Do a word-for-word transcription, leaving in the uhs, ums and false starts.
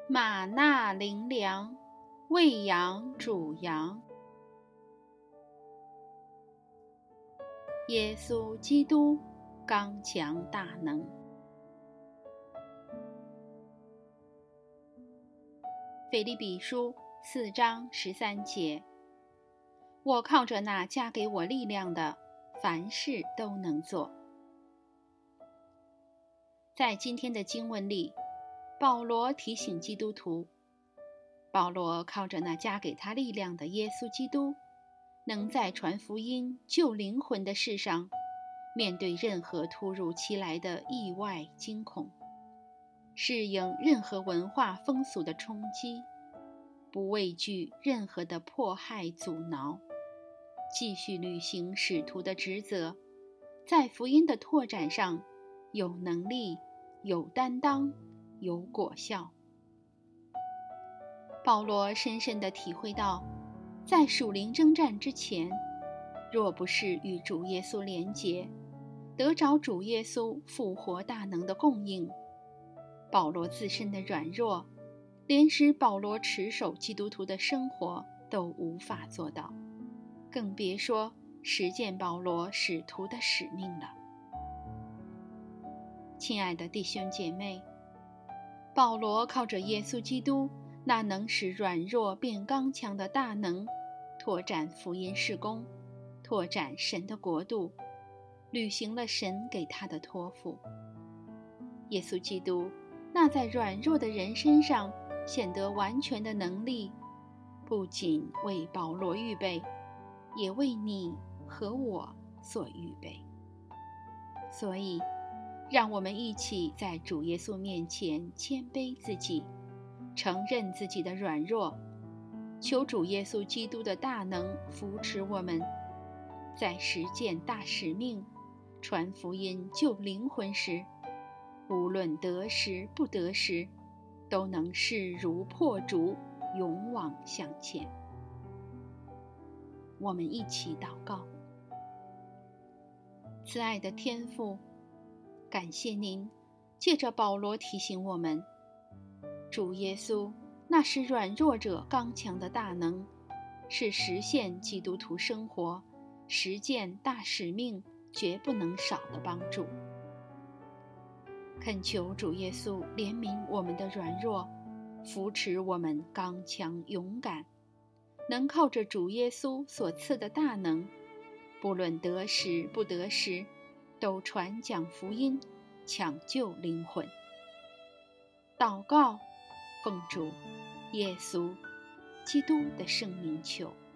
玛纳灵粮，喂养主羊。耶稣基督刚强大能。腓立比书四章十三节，我靠着那加给我力量的，凡事都能做。在今天的经文里，保罗提醒基督徒，保罗靠着那加给他力量的耶稣基督，能在传福音救灵魂的事上，面对任何突如其来的意外惊恐，适应任何文化风俗的冲击，不畏惧任何的迫害阻挠，继续履行使徒的职责，在福音的拓展上有能力、有担当、有果效。保罗深深地体会到，在属灵征战之前，若不是与主耶稣连结，得着主耶稣复活大能的供应，保罗自身的软弱，连使保罗持守基督徒的生活都无法做到，更别说实践保罗使徒的使命了。亲爱的弟兄姐妹，保罗靠着耶稣基督那能使软弱变刚强的大能，拓展福音事工，拓展神的国度，履行了神给他的托付。耶稣基督那在软弱的人身上显得完全的能力，不仅为保罗预备，也为你和我所预备。所以让我们一起在主耶稣面前谦卑自己，承认自己的软弱，求主耶稣基督的大能扶持我们，在实践大使命、传福音救灵魂时，无论得时不得时，都能势如破竹，勇往向前。我们一起祷告。慈爱的天父，感谢您借着保罗提醒我们，主耶稣那是软弱者刚强的大能，是实现基督徒生活、实践大使命绝不能少的帮助。恳求主耶稣怜悯我们的软弱，扶持我们刚强勇敢，能靠着主耶稣所赐的大能，不论得时不得时，都传讲福音，抢救灵魂。祷告，奉主耶稣基督的圣名求。